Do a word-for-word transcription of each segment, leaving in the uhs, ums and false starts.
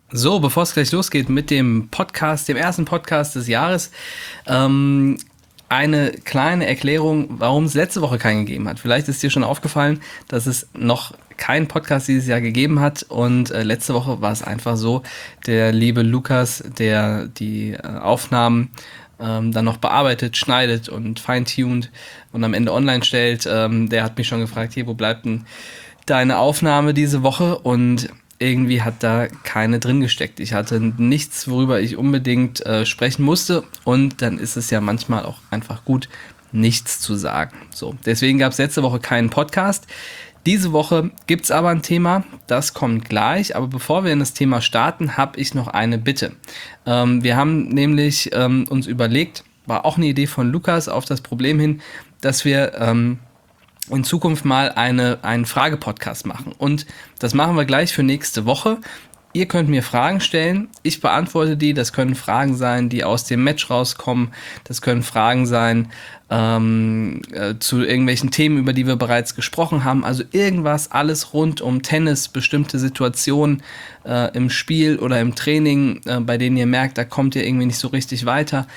So, bevor es gleich losgeht mit dem Podcast, dem ersten Podcast des Jahres, ähm, eine kleine Erklärung, warum es letzte Woche keinen gegeben hat. Vielleicht ist dir schon aufgefallen, dass es noch keinen Podcast dieses Jahr gegeben hat und äh, letzte Woche war es einfach so, der liebe Lukas, der die äh, Aufnahmen ähm, dann noch bearbeitet, schneidet und feintuned und am Ende online stellt, ähm, der hat mich schon gefragt, hier, wo bleibt denn deine Aufnahme diese Woche? Und irgendwie hat da keine drin gesteckt. Ich hatte nichts, worüber ich unbedingt äh, sprechen musste und dann ist es ja manchmal auch einfach gut, nichts zu sagen. So, deswegen gab es letzte Woche keinen Podcast. Diese Woche gibt es aber ein Thema, das kommt gleich, aber bevor wir in das Thema starten, habe ich noch eine Bitte. Ähm, wir haben nämlich ähm, uns überlegt, war auch eine Idee von Lukas auf das Problem hin, dass wir ähm, in Zukunft mal eine, einen Frage-Podcast machen. Und das machen wir gleich für nächste Woche. Ihr könnt mir Fragen stellen, ich beantworte die. Das können Fragen sein, die aus dem Match rauskommen. Das können Fragen sein ähm, äh, zu irgendwelchen Themen, über die wir bereits gesprochen haben. Also irgendwas, alles rund um Tennis, bestimmte Situationen äh, im Spiel oder im Training, äh, bei denen ihr merkt, da kommt ihr irgendwie nicht so richtig weiter.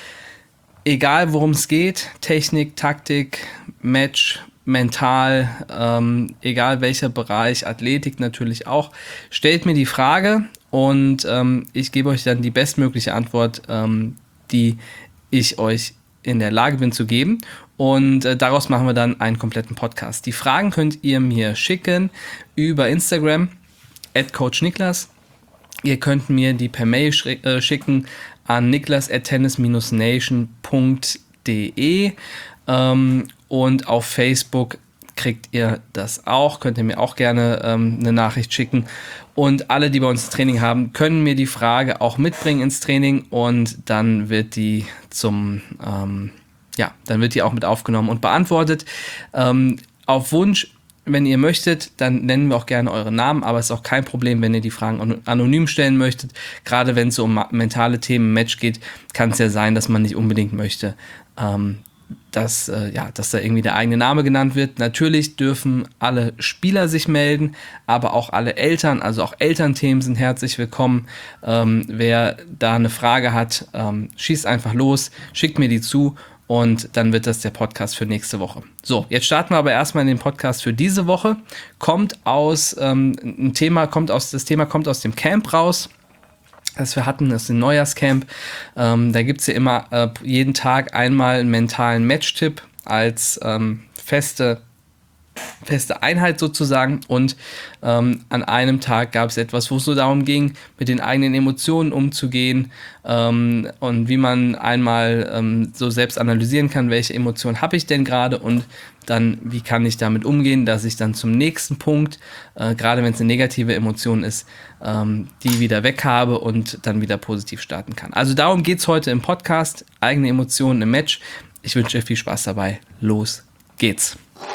Egal worum es geht, Technik, Taktik, Match, mental, ähm, egal welcher Bereich, Athletik natürlich auch, stellt mir die Frage und ähm, ich gebe euch dann die bestmögliche Antwort, ähm, die ich euch in der Lage bin zu geben und äh, daraus machen wir dann einen kompletten Podcast. Die Fragen könnt ihr mir schicken über Instagram at coach niklas. Ihr könnt mir die per Mail sch- äh, schicken an niklas at tennis dash nation punkt de ähm, und auf Facebook kriegt ihr das auch, könnt ihr mir auch gerne ähm, eine Nachricht schicken. Und alle, die bei uns Training haben, können mir die Frage auch mitbringen ins Training und dann wird die zum, ähm, ja, dann wird die auch mit aufgenommen und beantwortet. Ähm, auf Wunsch, wenn ihr möchtet, dann nennen wir auch gerne eure Namen, aber es ist auch kein Problem, wenn ihr die Fragen anonym stellen möchtet. Gerade wenn es so um mentale Themen im Match geht, kann es ja sein, dass man nicht unbedingt möchte, ähm, dass, äh, ja, dass da irgendwie der eigene Name genannt wird. Natürlich dürfen alle Spieler sich melden, aber auch alle Eltern, also auch Elternthemen sind herzlich willkommen. Ähm, wer da eine Frage hat, ähm, schießt einfach los, schickt mir die zu und dann wird das der Podcast für nächste Woche. So, jetzt starten wir aber erstmal in den Podcast für diese Woche. Kommt aus, ähm, ein Thema kommt aus, das Thema kommt aus dem Camp raus, das wir hatten, das ist ein Neujahrscamp. Ähm, da gibt es ja immer äh, jeden Tag einmal einen mentalen Match-Tipp als ähm, feste, feste Einheit sozusagen. Und ähm, an einem Tag gab es etwas, wo es so darum ging, mit den eigenen Emotionen umzugehen ähm, und wie man einmal ähm, so selbst analysieren kann, welche Emotionen habe ich denn gerade und dann, wie kann ich damit umgehen, dass ich dann zum nächsten Punkt, äh, gerade wenn es eine negative Emotion ist, ähm, die wieder weg habe und dann wieder positiv starten kann. Also darum geht es heute im Podcast, eigene Emotionen im Match. Ich wünsche dir viel Spaß dabei. Los geht's.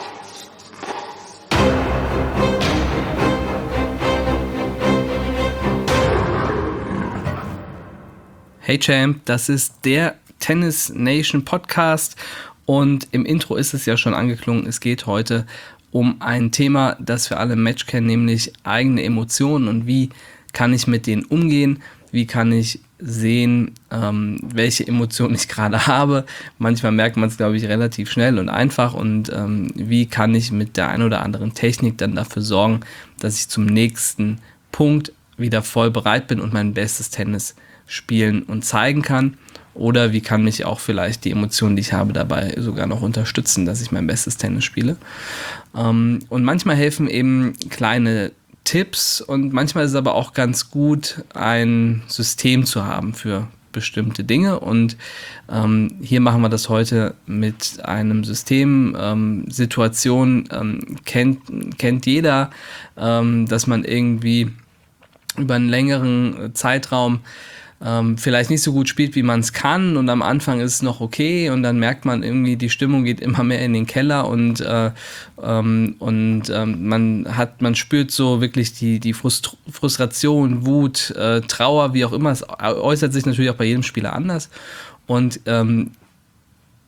Hey Champ, das ist der Tennis Nation Podcast und im Intro ist es ja schon angeklungen, es geht heute um ein Thema, das wir alle im Match kennen, nämlich eigene Emotionen und wie kann ich mit denen umgehen, wie kann ich sehen, ähm, welche Emotionen ich gerade habe. Manchmal merkt man es, glaube ich, relativ schnell und einfach und ähm, wie kann ich mit der einen oder anderen Technik dann dafür sorgen, dass ich zum nächsten Punkt wieder voll bereit bin und mein bestes Tennis spielen und zeigen kann. Oder wie kann mich auch vielleicht die Emotionen, die ich habe, dabei sogar noch unterstützen, dass ich mein bestes Tennis spiele. Ähm, und manchmal helfen eben kleine Tipps und manchmal ist es aber auch ganz gut, ein System zu haben für bestimmte Dinge. Und ähm, hier machen wir das heute mit einem System. Ähm, Situation ähm, kennt, kennt jeder, ähm, dass man irgendwie über einen längeren Zeitraum ähm, vielleicht nicht so gut spielt, wie man es kann und am Anfang ist es noch okay und dann merkt man irgendwie, die Stimmung geht immer mehr in den Keller und, äh, ähm, und ähm, man hat, man spürt so wirklich die, die Frust- Frustration, Wut, äh, Trauer, wie auch immer, es äußert sich natürlich auch bei jedem Spieler anders und ähm,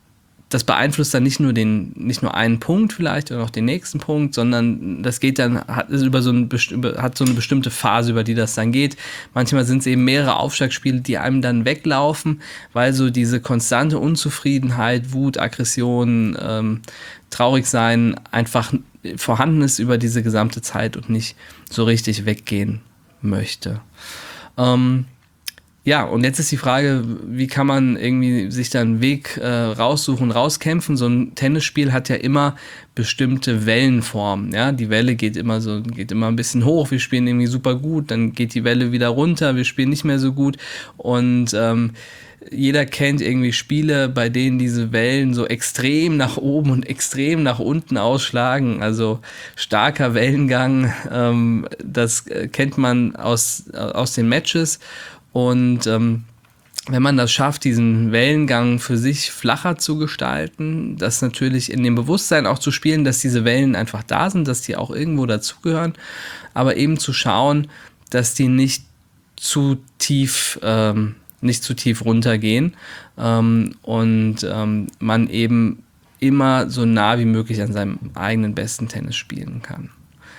das beeinflusst dann nicht nur den, nicht nur einen Punkt vielleicht oder noch den nächsten Punkt, sondern das geht dann, hat, über so ein, hat so eine bestimmte Phase, über die das dann geht. Manchmal sind es eben mehrere Aufschlagspiele, die einem dann weglaufen, weil so diese konstante Unzufriedenheit, Wut, Aggression, ähm, traurig sein einfach vorhanden ist über diese gesamte Zeit und nicht so richtig weggehen möchte. Ähm, Ja, und jetzt ist die Frage, wie kann man irgendwie sich da einen Weg äh, raussuchen, rauskämpfen? So ein Tennisspiel hat ja immer bestimmte Wellenformen. Ja, die Welle geht immer so, geht immer ein bisschen hoch. Wir spielen irgendwie super gut, dann geht die Welle wieder runter. Wir spielen nicht mehr so gut. Und ähm, jeder kennt irgendwie Spiele, bei denen diese Wellen so extrem nach oben und extrem nach unten ausschlagen. Also starker Wellengang. Ähm, das kennt man aus aus den Matches. Und ähm, wenn man das schafft, diesen Wellengang für sich flacher zu gestalten, das natürlich in dem Bewusstsein auch zu spielen, dass diese Wellen einfach da sind, dass die auch irgendwo dazugehören, aber eben zu schauen, dass die nicht zu tief, ähm, nicht zu tief runtergehen ähm, und ähm, man eben immer so nah wie möglich an seinem eigenen besten Tennis spielen kann.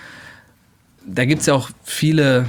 Da gibt es ja auch viele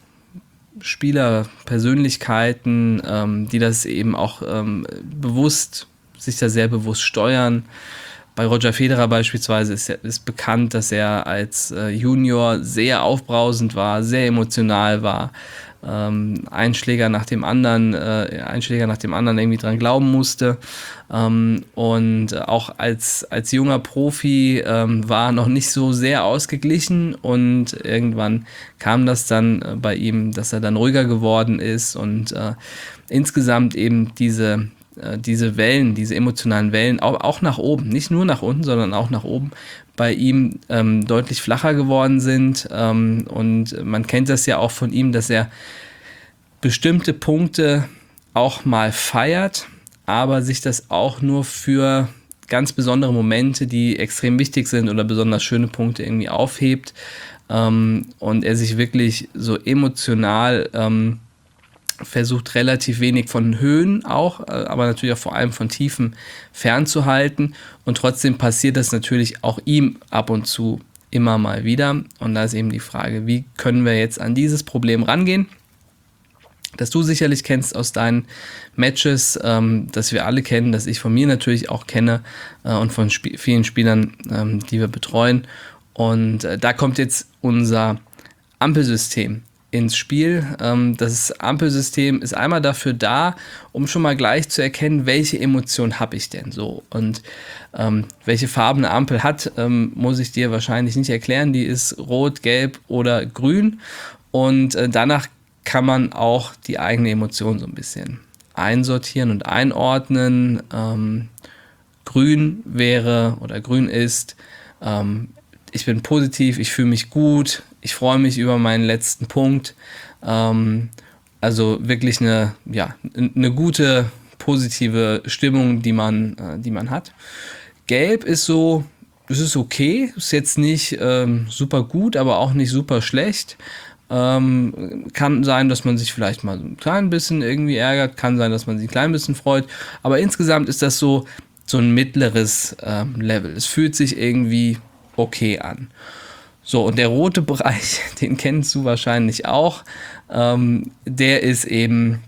Spieler, Persönlichkeiten, ähm, die das eben auch ähm, bewusst, sich da sehr bewusst steuern. Bei Roger Federer beispielsweise ist, ist bekannt, dass er als äh, Junior sehr aufbrausend war, sehr emotional war, ähm, einen Schläger nach dem anderen, äh, einen Schläger nach dem anderen irgendwie dran glauben musste. Ähm, und auch als, als junger Profi ähm, war noch nicht so sehr ausgeglichen und irgendwann kam das dann äh, bei ihm, dass er dann ruhiger geworden ist und äh, insgesamt eben diese, äh, diese Wellen, diese emotionalen Wellen auch, auch nach oben, nicht nur nach unten, sondern auch nach oben bei ihm ähm, deutlich flacher geworden sind ähm, und man kennt das ja auch von ihm, dass er bestimmte Punkte auch mal feiert, aber sich das auch nur für ganz besondere Momente, die extrem wichtig sind oder besonders schöne Punkte irgendwie aufhebt ähm, und er sich wirklich so emotional ähm, versucht relativ wenig von Höhen auch, aber natürlich auch vor allem von Tiefen fernzuhalten und trotzdem passiert das natürlich auch ihm ab und zu immer mal wieder und da ist eben die Frage, wie können wir jetzt an dieses Problem rangehen, das du sicherlich kennst aus deinen Matches, ähm, das wir alle kennen, das ich von mir natürlich auch kenne äh, und von Sp- vielen Spielern, ähm, die wir betreuen und äh, da kommt jetzt unser Ampelsystem ins Spiel. Das Ampelsystem ist einmal dafür da, um schon mal gleich zu erkennen, welche Emotion habe ich denn so und ähm, welche Farben eine Ampel hat, ähm, muss ich dir wahrscheinlich nicht erklären. Die ist rot, gelb oder grün und äh, danach kann man auch die eigene Emotion so ein bisschen einsortieren und einordnen. Ähm, grün wäre oder grün ist, ähm, ich bin positiv, ich fühle mich gut, ich freue mich über meinen letzten Punkt. Ähm, also wirklich eine, ja, eine gute, positive Stimmung, die man, äh, die man hat. Gelb ist so, es ist okay, ist jetzt nicht ähm, super gut, aber auch nicht super schlecht. Ähm, kann sein, dass man sich vielleicht mal so ein klein bisschen irgendwie ärgert, kann sein, dass man sich ein klein bisschen freut, aber insgesamt ist das so, so ein mittleres ähm, Level. Es fühlt sich irgendwie okay an. So, und der rote Bereich, den kennst du wahrscheinlich auch, ähm, der ist eben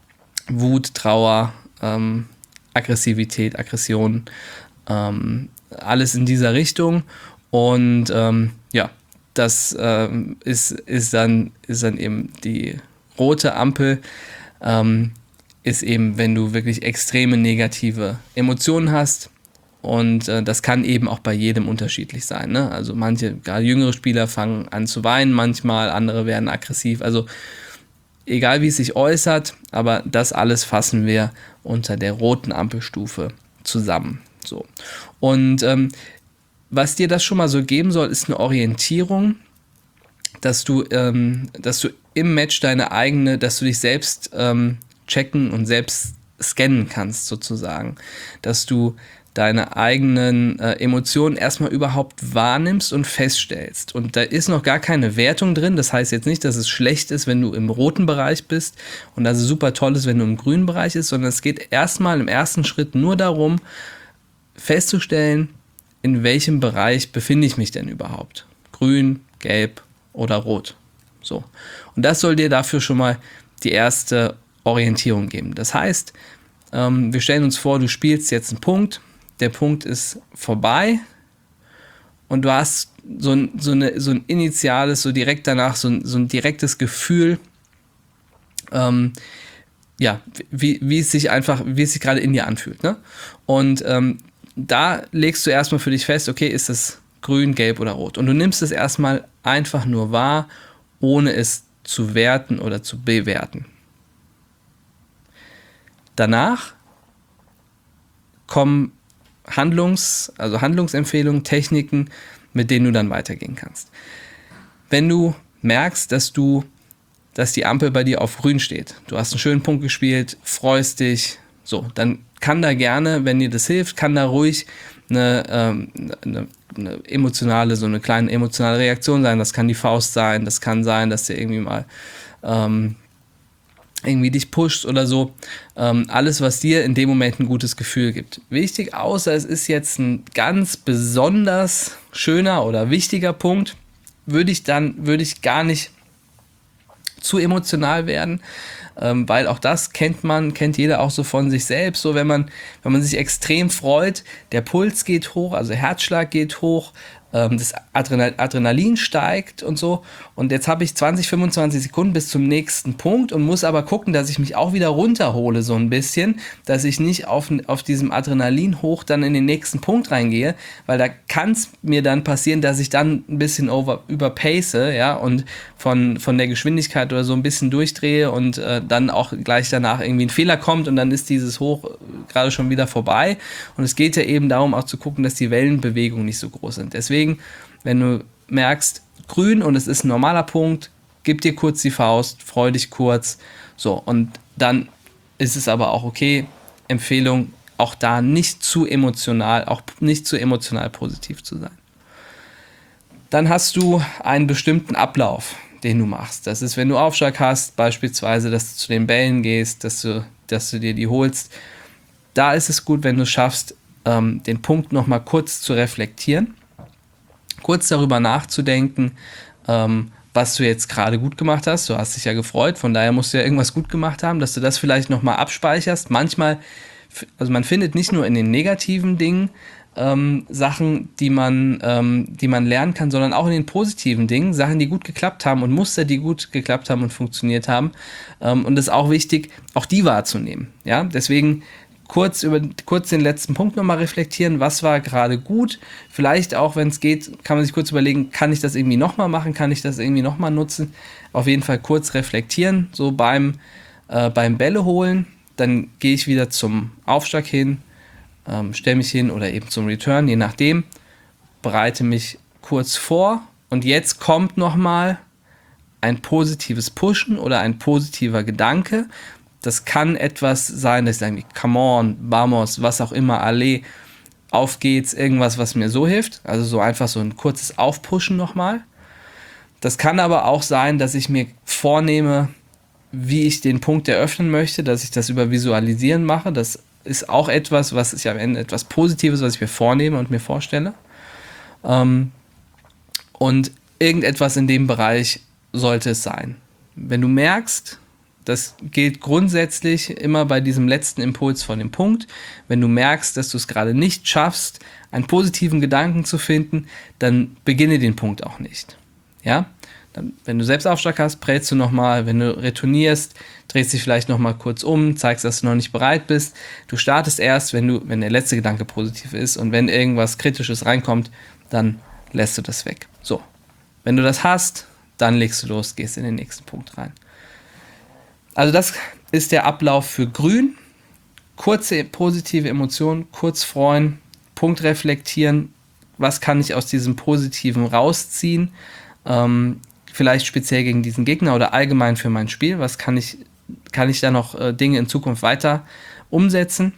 Wut, Trauer, ähm, Aggressivität, Aggression, ähm, alles in dieser Richtung und ähm, ja, das ähm, ist, ist, dann, ist dann eben die rote Ampel, ähm, ist eben, wenn du wirklich extreme negative Emotionen hast. Und äh, das kann eben auch bei jedem unterschiedlich sein. Ne? Also manche, gerade jüngere Spieler fangen an zu weinen manchmal, andere werden aggressiv. Also egal wie es sich äußert, aber das alles fassen wir unter der roten Ampelstufe zusammen. So. Und ähm, was dir das schon mal so geben soll, ist eine Orientierung, dass du, ähm, dass du im Match deine eigene, dass du dich selbst ähm, checken und selbst scannen kannst sozusagen. Dass du deine eigenen äh, Emotionen erstmal überhaupt wahrnimmst und feststellst. Und da ist noch gar keine Wertung drin. Das heißt jetzt nicht, dass es schlecht ist, wenn du im roten Bereich bist und dass es super toll ist, wenn du im grünen Bereich bist, sondern es geht erstmal im ersten Schritt nur darum, festzustellen, in welchem Bereich befinde ich mich denn überhaupt. Grün, gelb oder rot. So. Und das soll dir dafür schon mal die erste Orientierung geben. Das heißt, ähm, wir stellen uns vor, du spielst jetzt einen Punkt, der Punkt ist vorbei und du hast so ein, so eine, so ein initiales, so direkt danach, so ein, so ein direktes Gefühl, ähm, ja, wie, wie es sich einfach, wie es sich gerade in dir anfühlt. Ne? Und ähm, da legst du erstmal für dich fest, okay, ist das grün, gelb oder rot? Und du nimmst es erstmal einfach nur wahr, ohne es zu werten oder zu bewerten. Danach kommen Handlungs, also Handlungsempfehlungen, Techniken, mit denen du dann weitergehen kannst. Wenn du merkst, dass du, dass die Ampel bei dir auf grün steht, du hast einen schönen Punkt gespielt, freust dich, so, dann kann da gerne, wenn dir das hilft, kann da ruhig eine, ähm, eine, eine emotionale, so eine kleine emotionale Reaktion sein. Das kann die Faust sein, das kann sein, dass dir irgendwie mal ähm, irgendwie dich pusht oder so. Ähm, alles, was dir in dem Moment ein gutes Gefühl gibt. Wichtig, außer es ist jetzt ein ganz besonders schöner oder wichtiger Punkt, würde ich dann, würde ich gar nicht zu emotional werden, ähm, weil auch das kennt man, kennt jeder auch so von sich selbst, so wenn man, wenn man sich extrem freut, der Puls geht hoch, also Herzschlag geht hoch, ähm, das Adrenal- Adrenalin steigt und so und jetzt habe ich zwanzig, fünfundzwanzig Sekunden bis zum nächsten Punkt und muss aber gucken, dass ich mich auch wieder runterhole so ein bisschen, dass ich nicht auf, auf diesem Adrenalin hoch dann in den nächsten Punkt reingehe, weil da kann es mir dann passieren, dass ich dann ein bisschen over, überpace, ja, und von, von der Geschwindigkeit oder so ein bisschen durchdrehe und äh, dann auch gleich danach irgendwie ein Fehler kommt und dann ist dieses Hoch äh, gerade schon wieder vorbei und es geht ja eben darum auch zu gucken, dass die Wellenbewegungen nicht so groß sind. Deswegen, wenn du merkst, grün und es ist ein normaler Punkt, gib dir kurz die Faust, freu dich kurz, so, und dann ist es aber auch okay, Empfehlung, auch da nicht zu emotional, auch nicht zu emotional positiv zu sein. Dann hast du einen bestimmten Ablauf, den du machst. Das ist, wenn du Aufschlag hast, beispielsweise, dass du zu den Bällen gehst, dass du, dass du dir die holst. Da ist es gut, wenn du es schaffst, ähm, den Punkt nochmal kurz zu reflektieren, kurz darüber nachzudenken, ähm, was du jetzt gerade gut gemacht hast. Du hast dich ja gefreut, von daher musst du ja irgendwas gut gemacht haben, dass du das vielleicht nochmal abspeicherst. Manchmal, also man findet nicht nur in den negativen Dingen ähm, Sachen, die man, ähm, die man lernen kann, sondern auch in den positiven Dingen, Sachen, die gut geklappt haben und Muster, die gut geklappt haben und funktioniert haben. Ähm, und es ist auch wichtig, auch die wahrzunehmen. Ja? Deswegen kurz über kurz den letzten Punkt nochmal reflektieren, was war gerade gut. Vielleicht auch, wenn es geht, kann man sich kurz überlegen, kann ich das irgendwie nochmal machen, kann ich das irgendwie nochmal nutzen. Auf jeden Fall kurz reflektieren, so beim, äh, beim Bälle holen. Dann gehe ich wieder zum Aufschlag hin, ähm, stelle mich hin oder eben zum Return, je nachdem, bereite mich kurz vor und jetzt kommt nochmal ein positives Pushen oder ein positiver Gedanke. Das kann etwas sein, dass ich sage, come on, vamos, was auch immer, alle, auf geht's, irgendwas, was mir so hilft. Also so einfach so ein kurzes Aufpushen nochmal. Das kann aber auch sein, dass ich mir vornehme, wie ich den Punkt eröffnen möchte, dass ich das über Visualisieren mache. Das ist auch etwas, was ich am Ende etwas Positives, was ich mir vornehme und mir vorstelle. Ähm, und irgendetwas in dem Bereich sollte es sein. Wenn du merkst, das gilt grundsätzlich immer bei diesem letzten Impuls von dem Punkt. Wenn du merkst, dass du es gerade nicht schaffst, einen positiven Gedanken zu finden, dann beginne den Punkt auch nicht. Ja? Dann, wenn du Selbstaufschlag hast, prellst du nochmal. Wenn du retournierst, drehst dich vielleicht nochmal kurz um, zeigst, dass du noch nicht bereit bist. Du startest erst, wenn, du, wenn der letzte Gedanke positiv ist und wenn irgendwas Kritisches reinkommt, dann lässt du das weg. So, wenn du das hast, dann legst du los, gehst in den nächsten Punkt rein. Also das ist der Ablauf für Grün. Kurze positive Emotionen, kurz freuen, Punkt reflektieren. Was kann ich aus diesem Positiven rausziehen? Ähm, vielleicht speziell gegen diesen Gegner oder allgemein für mein Spiel. Was kann ich, kann ich da noch äh, Dinge in Zukunft weiter umsetzen?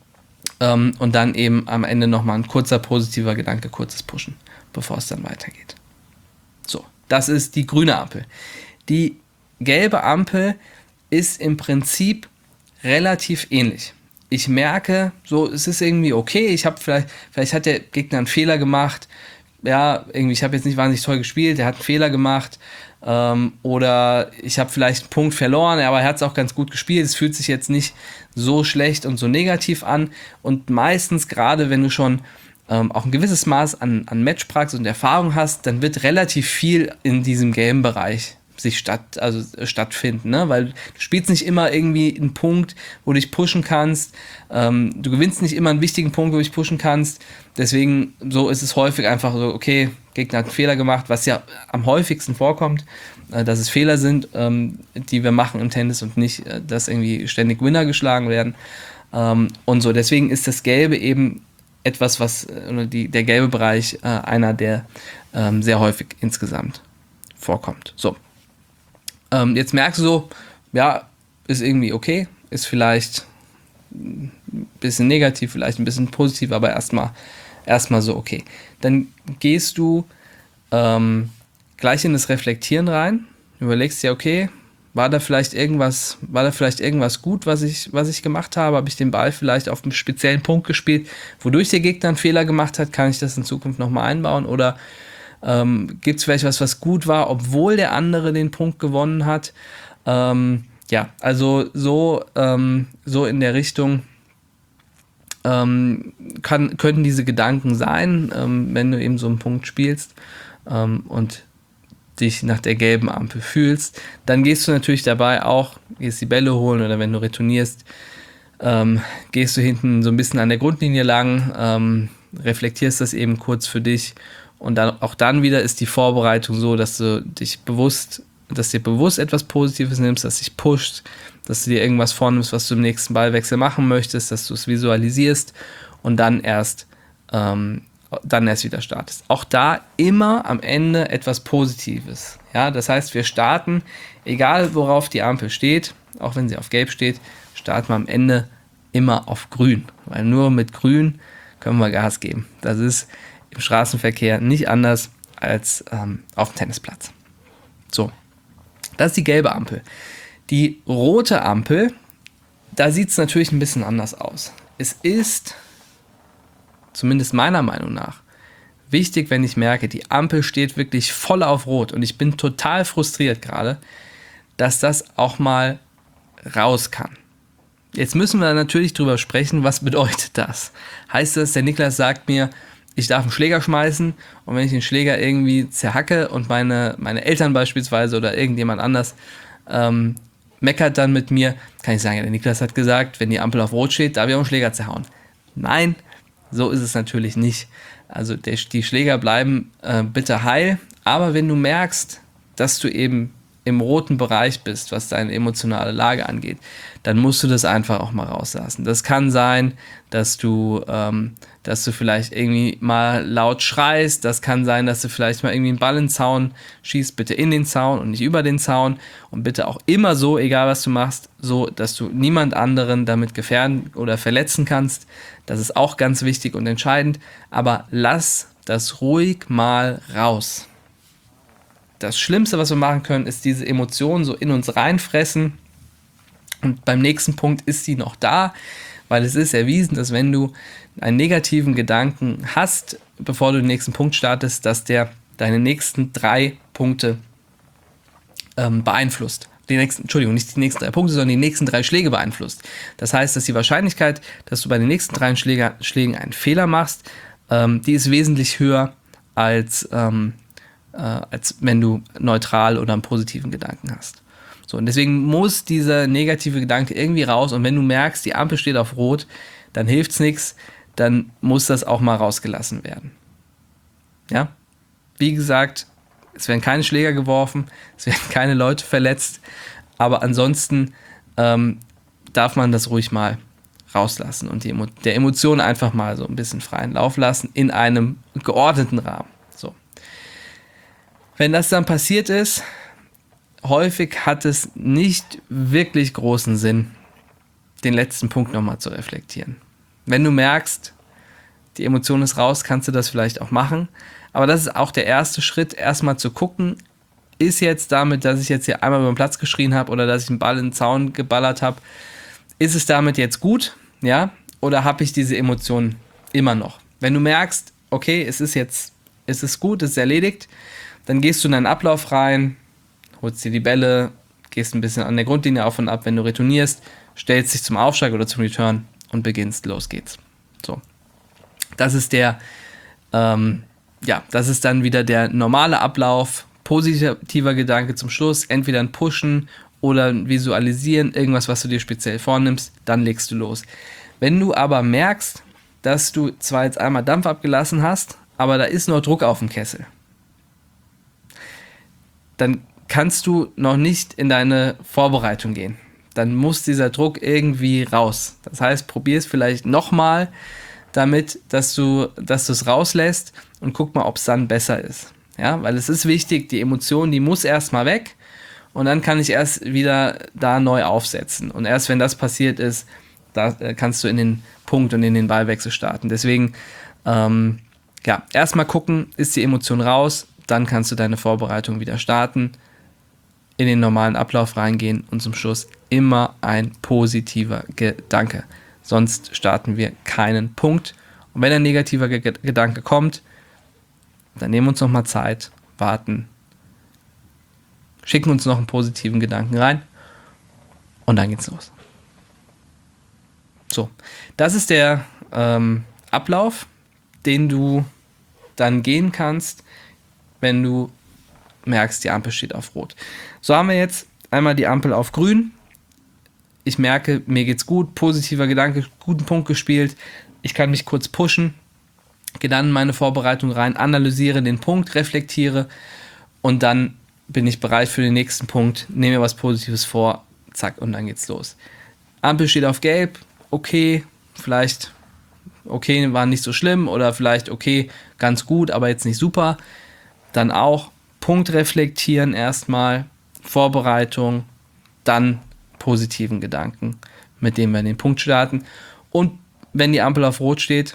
Ähm, und dann eben am Ende nochmal ein kurzer positiver Gedanke, kurzes Pushen, bevor es dann weitergeht. So, das ist die grüne Ampel. Die gelbe Ampel ist im Prinzip relativ ähnlich. ich merke, so, es ist irgendwie okay, ich habe vielleicht, vielleicht hat der Gegner einen Fehler gemacht, ja, irgendwie, ich habe jetzt nicht wahnsinnig toll gespielt, der hat einen Fehler gemacht, ähm, oder ich habe vielleicht einen Punkt verloren, aber er hat es auch ganz gut gespielt, es fühlt sich jetzt nicht so schlecht und so negativ an, und meistens, gerade wenn du schon ähm, auch ein gewisses Maß an, an Matchpraxis und Erfahrung hast, dann wird relativ viel in diesem Game-Bereich sich statt, also stattfinden, ne? Weil du spielst nicht immer irgendwie einen Punkt, wo du dich pushen kannst, ähm, du gewinnst nicht immer einen wichtigen Punkt, wo du dich pushen kannst, deswegen so ist es häufig einfach so, okay, Gegner hat einen Fehler gemacht, was ja am häufigsten vorkommt, äh, dass es Fehler sind, ähm, die wir machen im Tennis und nicht, äh, dass irgendwie ständig Winner geschlagen werden, ähm, und so, deswegen ist das Gelbe eben etwas, was, oder die, der gelbe Bereich, äh, einer, der ähm, sehr häufig insgesamt vorkommt. So. Ähm, jetzt merkst du so, ja, ist irgendwie okay, ist vielleicht ein bisschen negativ, vielleicht ein bisschen positiv, aber erstmal erstmal so okay. Dann gehst du ähm, gleich in das Reflektieren rein, überlegst dir, okay, war da vielleicht irgendwas, war da vielleicht irgendwas gut, was ich, was ich gemacht habe? Habe ich den Ball vielleicht auf einen speziellen Punkt gespielt, wodurch der Gegner einen Fehler gemacht hat? Kann ich das in Zukunft nochmal einbauen? Oder Ähm, gibt es vielleicht was, was gut war, obwohl der andere den Punkt gewonnen hat? Ähm, ja, also so, ähm, so in der Richtung ähm, kann, könnten diese Gedanken sein, ähm, wenn du eben so einen Punkt spielst ähm, und dich nach der gelben Ampel fühlst. Dann gehst du natürlich dabei auch, gehst die Bälle holen, oder wenn du retournierst, ähm, gehst du hinten so ein bisschen an der Grundlinie lang, ähm, reflektierst das eben kurz für dich. Und dann, auch dann wieder ist die Vorbereitung so, dass du dich bewusst, dass dir bewusst etwas Positives nimmst, dass dich pusht, dass du dir irgendwas vornimmst, was du im nächsten Ballwechsel machen möchtest, dass du es visualisierst und dann erst, ähm, dann erst wieder startest. Auch da immer am Ende etwas Positives. Ja, das heißt, wir starten, egal worauf die Ampel steht, auch wenn sie auf Gelb steht, starten wir am Ende immer auf Grün. Weil nur mit Grün können wir Gas geben. Das ist im Straßenverkehr nicht anders als ähm, auf dem Tennisplatz. So, das ist die gelbe Ampel. Die rote Ampel, da sieht es natürlich ein bisschen anders aus. Es ist, zumindest meiner Meinung nach, wichtig, wenn ich merke, die Ampel steht wirklich voll auf Rot und ich bin total frustriert gerade, dass das auch mal raus kann. Jetzt müssen wir natürlich drüber sprechen, was bedeutet das? Heißt das, der Niklas sagt mir, ich darf einen Schläger schmeißen, und wenn ich den Schläger irgendwie zerhacke und meine, meine Eltern beispielsweise oder irgendjemand anders ähm, meckert dann mit mir, kann ich sagen, ja, der Niklas hat gesagt, wenn die Ampel auf Rot steht, darf ich auch einen Schläger zerhauen. Nein, so ist es natürlich nicht. Also der, die Schläger bleiben äh, bitte heil, aber wenn du merkst, dass du eben im roten Bereich bist, was deine emotionale Lage angeht, dann musst du das einfach auch mal rauslassen. Das kann sein, dass du, ähm, dass du vielleicht irgendwie mal laut schreist, das kann sein, dass du vielleicht mal irgendwie einen Ball in den Zaun schießt, bitte in den Zaun und nicht über den Zaun, und bitte auch immer so, egal was du machst, so, dass du niemand anderen damit gefährden oder verletzen kannst. Das ist auch ganz wichtig und entscheidend, aber lass das ruhig mal raus. Das Schlimmste, was wir machen können, ist diese Emotionen so in uns reinfressen, und beim nächsten Punkt ist sie noch da, weil es ist erwiesen, dass wenn du einen negativen Gedanken hast, bevor du den nächsten Punkt startest, dass der deine nächsten drei Punkte ähm, beeinflusst. Die nächsten, Entschuldigung, nicht die nächsten drei Punkte, sondern die nächsten drei Schläge beeinflusst. Das heißt, dass die Wahrscheinlichkeit, dass du bei den nächsten drei Schläger, Schlägen einen Fehler machst, ähm, die ist wesentlich höher als ähm, als wenn du neutral oder einen positiven Gedanken hast. So, und deswegen muss dieser negative Gedanke irgendwie raus, und wenn du merkst, die Ampel steht auf Rot, dann hilft es nichts, dann muss das auch mal rausgelassen werden. Ja? Wie gesagt, es werden keine Schläger geworfen, es werden keine Leute verletzt, aber ansonsten ähm, darf man das ruhig mal rauslassen und die Emo- der Emotion einfach mal so ein bisschen freien Lauf lassen in einem geordneten Rahmen. So. Wenn das dann passiert ist, häufig hat es nicht wirklich großen Sinn, den letzten Punkt nochmal zu reflektieren. Wenn du merkst, die Emotion ist raus, kannst du das vielleicht auch machen. Aber das ist auch der erste Schritt, erstmal zu gucken, ist jetzt damit, dass ich jetzt hier einmal über den Platz geschrien habe oder dass ich einen Ball in den Zaun geballert habe, ist es damit jetzt gut? ja, oder habe ich diese Emotionen immer noch? Wenn du merkst, okay, es ist jetzt, es ist gut, es ist erledigt, dann gehst du in deinen Ablauf rein, holst dir die Bälle, gehst ein bisschen an der Grundlinie auf und ab, wenn du retournierst, stellst dich zum Aufschlag oder zum Return und beginnst, los geht's. So. Das ist der, ähm, ja, das ist dann wieder der normale Ablauf, positiver Gedanke zum Schluss, entweder ein Pushen oder ein Visualisieren, irgendwas, was du dir speziell vornimmst, dann legst du los. Wenn du aber merkst, dass du zwar jetzt einmal Dampf abgelassen hast, aber da ist noch Druck auf dem Kessel, dann kannst du noch nicht in deine Vorbereitung gehen. Dann muss dieser Druck irgendwie raus. Das heißt, probier es vielleicht nochmal damit, dass du dass du es rauslässt und guck mal, ob es dann besser ist. Ja, weil es ist wichtig, die Emotion, die muss erstmal weg und dann kann ich erst wieder da neu aufsetzen. Und erst wenn das passiert ist, da kannst du in den Punkt und in den Ballwechsel starten. Deswegen, ähm, ja, erstmal gucken, ist die Emotion raus, dann kannst du deine Vorbereitung wieder starten, in den normalen Ablauf reingehen und zum Schluss immer ein positiver Gedanke. Sonst starten wir keinen Punkt. Und wenn ein negativer Ge- Gedanke kommt, dann nehmen wir uns nochmal Zeit, warten, schicken uns noch einen positiven Gedanken rein und dann geht's los. So, das ist der ähm, Ablauf, den du dann gehen kannst, wenn du merkst, die Ampel steht auf Rot. So haben wir jetzt einmal die Ampel auf Grün. Ich merke, mir geht's gut, positiver Gedanke, guten Punkt gespielt. Ich kann mich kurz pushen, gehe dann in meine Vorbereitung rein, analysiere den Punkt, reflektiere und dann bin ich bereit für den nächsten Punkt, nehme mir was Positives vor, zack, und dann geht's los. Ampel steht auf Gelb, okay, vielleicht okay, war nicht so schlimm oder vielleicht okay, ganz gut, aber jetzt nicht super. Dann auch Punkt reflektieren erstmal, Vorbereitung, dann positiven Gedanken, mit dem wir in den Punkt starten. Und wenn die Ampel auf Rot steht,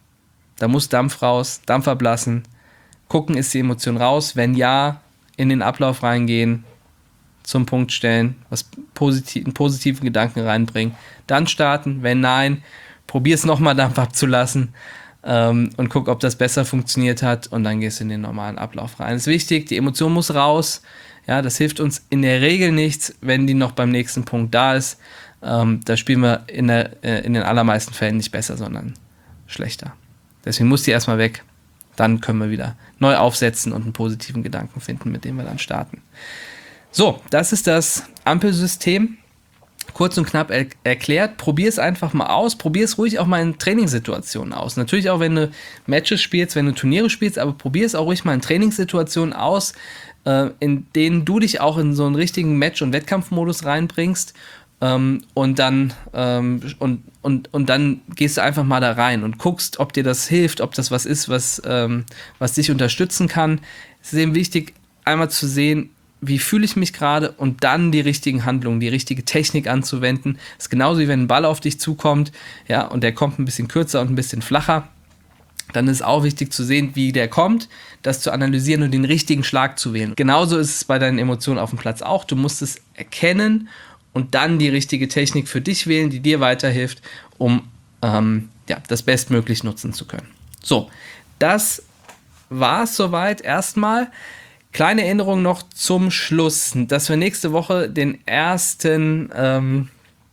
da muss Dampf raus, Dampf ablassen, gucken, ist die Emotion raus, wenn ja, in den Ablauf reingehen, zum Punkt stellen, was positiv, einen positiven Gedanken reinbringen, dann starten, wenn nein, probier es nochmal Dampf abzulassen ähm, und guck, ob das besser funktioniert hat und dann gehst du in den normalen Ablauf rein. Das ist wichtig, die Emotion muss raus, ja, das hilft uns in der Regel nichts, wenn die noch beim nächsten Punkt da ist, ähm, da spielen wir in, der, äh, in den allermeisten Fällen nicht besser, sondern schlechter. Deswegen muss die erstmal weg, dann können wir wieder neu aufsetzen und einen positiven Gedanken finden, mit dem wir dann starten. So, das ist das Ampelsystem. Kurz und knapp er- erklärt. Probier es einfach mal aus. Probier es ruhig auch mal in Trainingssituationen aus. Natürlich auch, wenn du Matches spielst, wenn du Turniere spielst, aber probier es auch ruhig mal in Trainingssituationen aus, äh, in denen du dich auch in so einen richtigen Match- und Wettkampfmodus reinbringst. Ähm, und dann ähm, und, und, und dann gehst du einfach mal da rein und guckst, ob dir das hilft, ob das was ist, was, ähm, was dich unterstützen kann. Es ist eben wichtig, einmal zu sehen, wie fühle ich mich gerade und dann die richtigen Handlungen, die richtige Technik anzuwenden. Das ist genauso wie wenn ein Ball auf dich zukommt, ja, und der kommt ein bisschen kürzer und ein bisschen flacher. Dann ist auch wichtig zu sehen, wie der kommt, das zu analysieren und den richtigen Schlag zu wählen. Genauso ist es bei deinen Emotionen auf dem Platz auch. Du musst es erkennen und dann die richtige Technik für dich wählen, die dir weiterhilft, um ähm, ja, das bestmöglich nutzen zu können. So, das war es soweit erstmal. Kleine Erinnerung noch zum Schluss, dass wir nächste Woche den ersten ähm,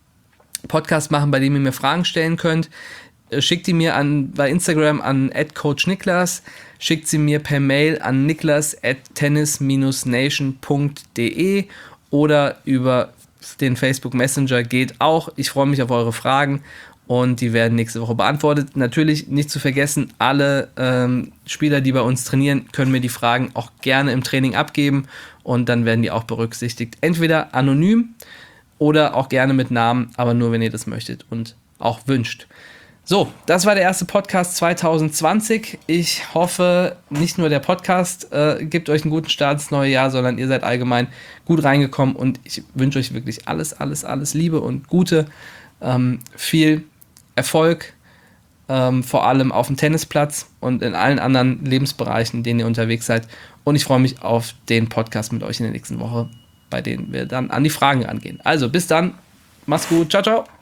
Podcast machen, bei dem ihr mir Fragen stellen könnt. Schickt die mir an, bei Instagram an at coach niklas, schickt sie mir per Mail an niklas at tennis nation punkt de oder über den Facebook Messenger geht auch. Ich freue mich auf eure Fragen und die werden nächste Woche beantwortet. Natürlich nicht zu vergessen, alle ähm, Spieler, die bei uns trainieren, können mir die Fragen auch gerne im Training abgeben und dann werden die auch berücksichtigt. Entweder anonym oder auch gerne mit Namen, aber nur, wenn ihr das möchtet und auch wünscht. So, das war der erste Podcast zwanzig zwanzig. Ich hoffe, nicht nur der Podcast äh, gibt euch einen guten Start ins neue Jahr, sondern ihr seid allgemein gut reingekommen und ich wünsche euch wirklich alles, alles, alles Liebe und Gute, ähm, viel Erfolg, ähm, vor allem auf dem Tennisplatz und in allen anderen Lebensbereichen, in denen ihr unterwegs seid. Und ich freue mich auf den Podcast mit euch in der nächsten Woche, bei denen wir dann an die Fragen rangehen. Also bis dann, macht's gut, ciao, ciao.